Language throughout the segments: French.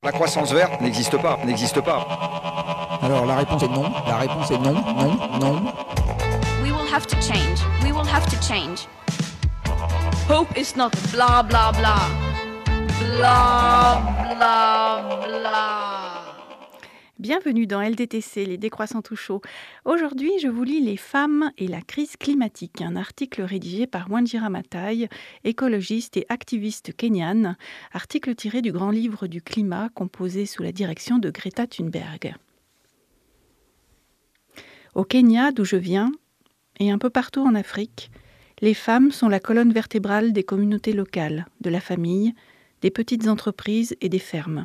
La croissance verte n'existe pas, n'existe pas. Alors la réponse est non, la réponse est non, non, non. We will have to change. We will have to change. Hope is not blah blah blah. Blah blah blah. Bienvenue dans LDTC, les décroissants tout chauds. Aujourd'hui, je vous lis Les femmes et la crise climatique, un article rédigé par Wanjira Maathai, écologiste et activiste kenyane, article tiré du grand livre du climat composé sous la direction de Greta Thunberg. Au Kenya, d'où je viens, et un peu partout en Afrique, les femmes sont la colonne vertébrale des communautés locales, de la famille, des petites entreprises et des fermes.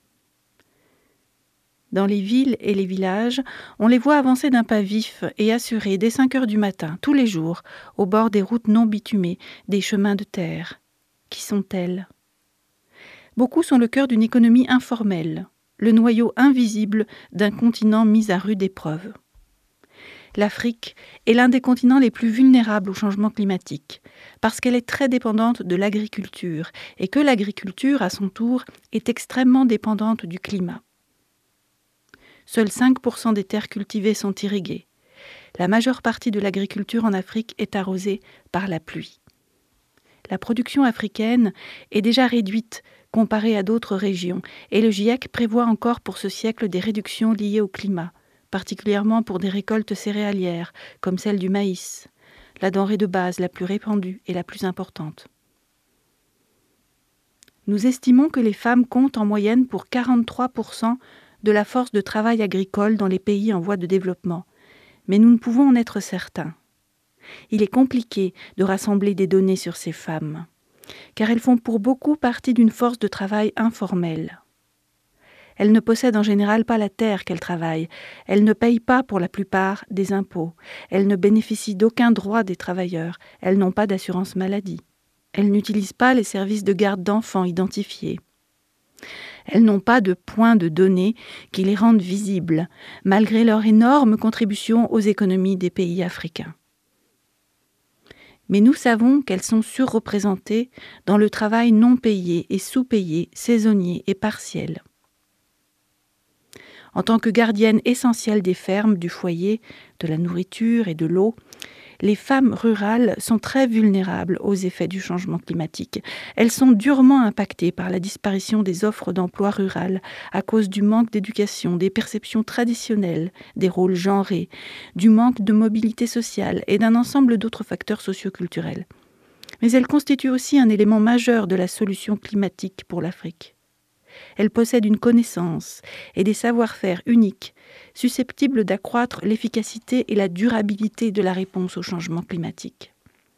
Dans les villes et les villages, on les voit avancer d'un pas vif et assuré dès 5 heures du matin, tous les jours, au bord des routes non bitumées, des chemins de terre. Qui sont-elles ? Beaucoup sont le cœur d'une économie informelle, le noyau invisible d'un continent mis à rude épreuve. L'Afrique est l'un des continents les plus vulnérables au changement climatique, parce qu'elle est très dépendante de l'agriculture, et que l'agriculture, à son tour, est extrêmement dépendante du climat. Seuls 5% des terres cultivées sont irriguées. La majeure partie de l'agriculture en Afrique est arrosée par la pluie. La production africaine est déjà réduite comparée à d'autres régions et le GIEC prévoit encore pour ce siècle des réductions liées au climat, particulièrement pour des récoltes céréalières comme celle du maïs, la denrée de base la plus répandue et la plus importante. Nous estimons que les femmes comptent en moyenne pour 43% de la force de travail agricole dans les pays en voie de développement, mais nous ne pouvons en être certains. Il est compliqué de rassembler des données sur ces femmes, car elles font pour beaucoup partie d'une force de travail informelle. Elles ne possèdent en général pas la terre qu'elles travaillent, elles ne payent pas pour la plupart des impôts, elles ne bénéficient d'aucun droit des travailleurs, elles n'ont pas d'assurance maladie, elles n'utilisent pas les services de garde d'enfants identifiés. Elles n'ont pas de points de données qui les rendent visibles, malgré leur énorme contribution aux économies des pays africains. Mais nous savons qu'elles sont surreprésentées dans le travail non payé et sous-payé, saisonnier et partiel. En tant que gardiennes essentielles des fermes, du foyer, de la nourriture et de l'eau, les femmes rurales sont très vulnérables aux effets du changement climatique. Elles sont durement impactées par la disparition des offres d'emploi rurales à cause du manque d'éducation, des perceptions traditionnelles, des rôles genrés, du manque de mobilité sociale et d'un ensemble d'autres facteurs socioculturels. Mais elles constituent aussi un élément majeur de la solution climatique pour l'Afrique. Elles possèdent une connaissance et des savoir-faire uniques, susceptibles d'accroître l'efficacité et la durabilité de la réponse au changement climatique.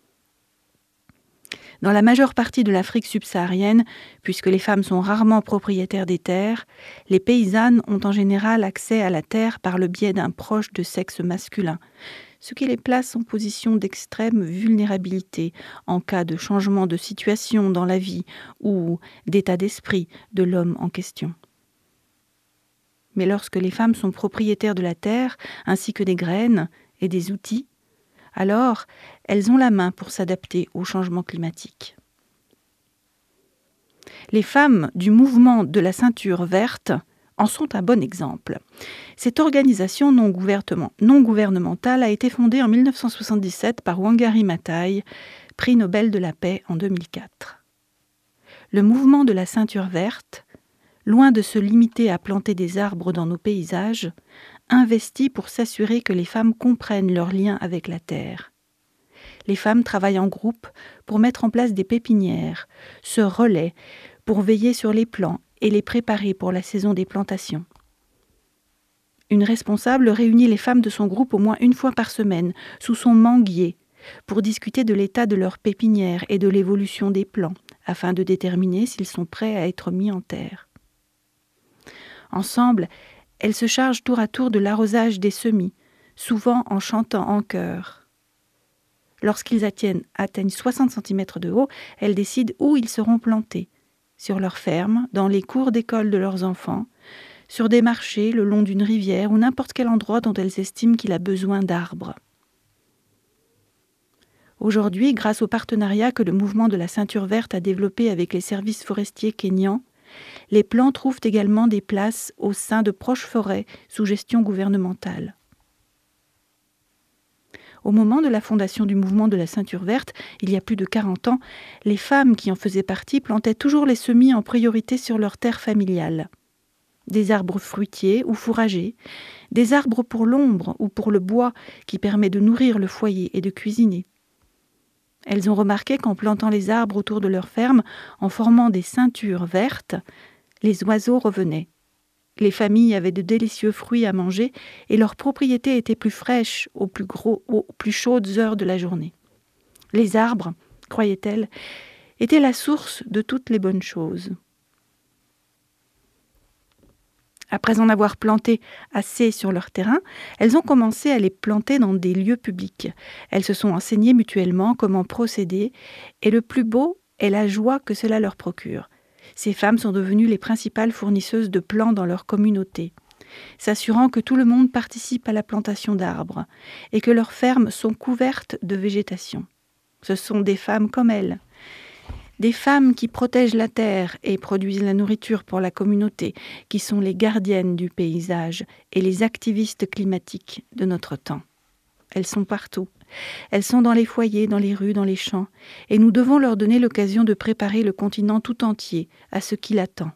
Dans la majeure partie de l'Afrique subsaharienne, puisque les femmes sont rarement propriétaires des terres, les paysannes ont en général accès à la terre par le biais d'un proche de sexe masculin, ce qui les place en position d'extrême vulnérabilité en cas de changement de situation dans la vie ou d'état d'esprit de l'homme en question. Mais lorsque les femmes sont propriétaires de la terre, ainsi que des graines et des outils, alors elles ont la main pour s'adapter au changement climatique. Les femmes du mouvement de la ceinture verte en sont un bon exemple. Cette organisation non gouvernementale a été fondée en 1977 par Wangari Maathai, prix Nobel de la paix en 2004. Le mouvement de la ceinture verte, loin de se limiter à planter des arbres dans nos paysages, investit pour s'assurer que les femmes comprennent leur lien avec la terre. Les femmes travaillent en groupe pour mettre en place des pépinières, se relaient pour veiller sur les plants et les préparer pour la saison des plantations. Une responsable réunit les femmes de son groupe au moins une fois par semaine, sous son manguier, pour discuter de l'état de leurs pépinières et de l'évolution des plants, afin de déterminer s'ils sont prêts à être mis en terre. Ensemble, elles se chargent tour à tour de l'arrosage des semis, souvent en chantant en chœur. Lorsqu'ils atteignent 60 cm de haut, elles décident où ils seront plantés, sur leur ferme, dans les cours d'école de leurs enfants, sur des marchés, le long d'une rivière ou n'importe quel endroit dont elles estiment qu'il a besoin d'arbres. Aujourd'hui, grâce au partenariat que le mouvement de la ceinture verte a développé avec les services forestiers kényans, Les plants trouvent également des places au sein de proches forêts sous gestion gouvernementale. Au moment de la fondation du mouvement de la ceinture verte, il y a plus de 40 ans, les femmes qui en faisaient partie plantaient toujours les semis en priorité sur leur terre familiale. Des arbres fruitiers ou fourragers, des arbres pour l'ombre ou pour le bois qui permet de nourrir le foyer et de cuisiner. Elles ont remarqué qu'en plantant les arbres autour de leur ferme, en formant des ceintures vertes, les oiseaux revenaient. Les familles avaient de délicieux fruits à manger et leurs propriétés étaient plus fraîches aux plus chaudes heures de la journée. Les arbres, croyait-elle, étaient la source de toutes les bonnes choses. Après en avoir planté assez sur leur terrain, elles ont commencé à les planter dans des lieux publics. Elles se sont enseignées mutuellement comment procéder et le plus beau est la joie que cela leur procure. Ces femmes sont devenues les principales fournisseuses de plants dans leur communauté, s'assurant que tout le monde participe à la plantation d'arbres et que leurs fermes sont couvertes de végétation. Ce sont des femmes comme elles, des femmes qui protègent la terre et produisent la nourriture pour la communauté, qui sont les gardiennes du paysage et les activistes climatiques de notre temps. Elles sont partout. Elles sont dans les foyers, dans les rues, dans les champs, et nous devons leur donner l'occasion de préparer le continent tout entier à ce qui l'attend.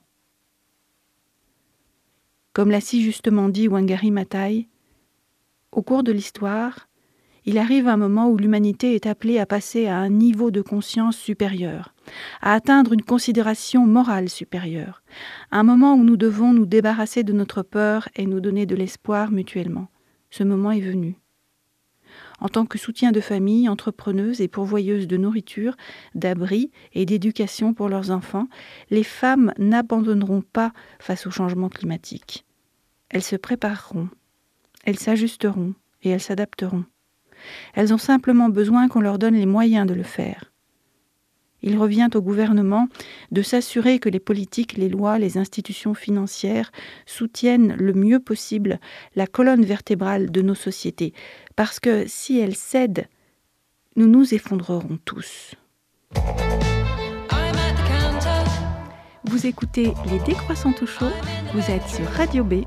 Comme l'a si justement dit Wangari Maathai, au cours de l'histoire, il arrive un moment où l'humanité est appelée à passer à un niveau de conscience supérieur, à atteindre une considération morale supérieure, un moment où nous devons nous débarrasser de notre peur et nous donner de l'espoir mutuellement. Ce moment est venu. En tant que soutien de famille, entrepreneuses et pourvoyeuses de nourriture, d'abri et d'éducation pour leurs enfants, les femmes n'abandonneront pas face au changement climatique. Elles se prépareront, elles s'ajusteront et elles s'adapteront. Elles ont simplement besoin qu'on leur donne les moyens de le faire. Il revient au gouvernement de s'assurer que les politiques, les lois, les institutions financières soutiennent le mieux possible la colonne vertébrale de nos sociétés, parce que si elles cèdent, nous nous effondrerons tous. Vous écoutez Les Décroissants tout chauds, vous êtes sur Radio B.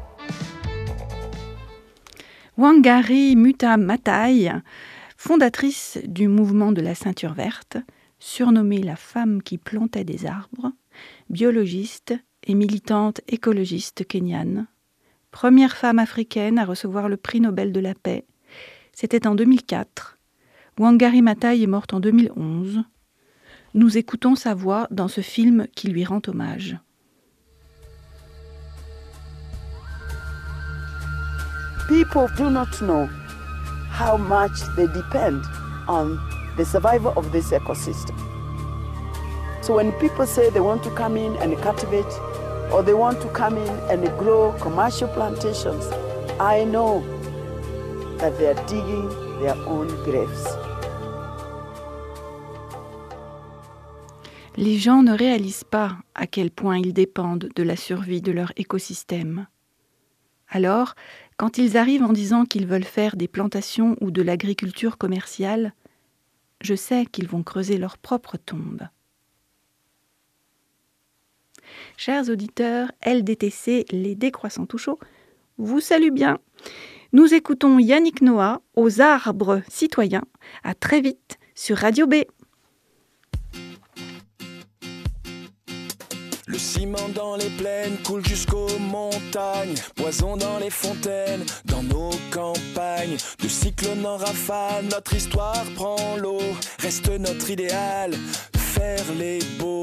Wangari Maathai, fondatrice du mouvement de la ceinture verte, surnommée la femme qui plantait des arbres, biologiste et militante écologiste kenyane, première femme africaine à recevoir le prix Nobel de la paix. C'était en 2004. Wangari Maathai est morte en 2011. Nous écoutons sa voix dans ce film qui lui rend hommage. People do not know how much they depend on the survival of this ecosystem. So when people say they want to come in and cultivate, or they want to come in and grow commercial plantations, I know that they are digging their own graves. Les gens ne réalisent pas à quel point ils dépendent de la survie de leur écosystème. Alors, quand ils arrivent en disant qu'ils veulent faire des plantations ou de l'agriculture commerciale, je sais qu'ils vont creuser leur propre tombe. Chers auditeurs, LDTC, les Décroissants tout chauds, vous salue bien. Nous écoutons Yannick Noah aux arbres citoyens. À très vite sur Radio B. Le ciment dans les plaines coule jusqu'aux montagnes, poison dans les fontaines, dans nos campagnes. De cyclone en rafale, notre histoire prend l'eau. Reste notre idéal, faire les beaux.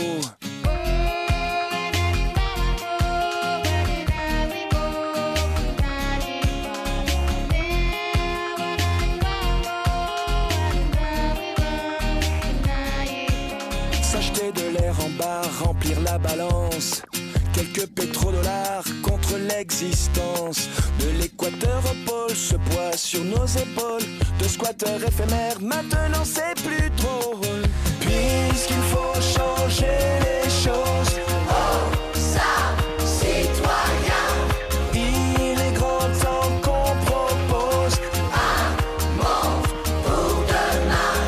S'acheter de l'air en bar, remplir la balance. Quelques pétrodollars contre l'existence. De l'équateur au pôle, ce poids sur nos épaules. De squatteurs éphémères, maintenant c'est plus drôle. Puisqu'il faut changer les choses. Oh, ça, citoyen. Il est grand temps qu'on propose un monde pour demain.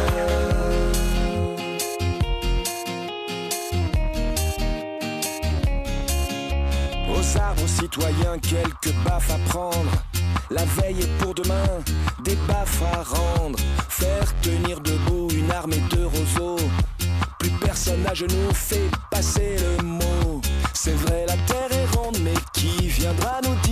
quelques arbres citoyens, quelques baffes à prendre. La veille est pour demain, des baffes à rendre. Faire tenir debout une armée de roseaux. Plus personne à genoux fait passer le mot. C'est vrai, la terre est ronde, mais qui viendra nous dire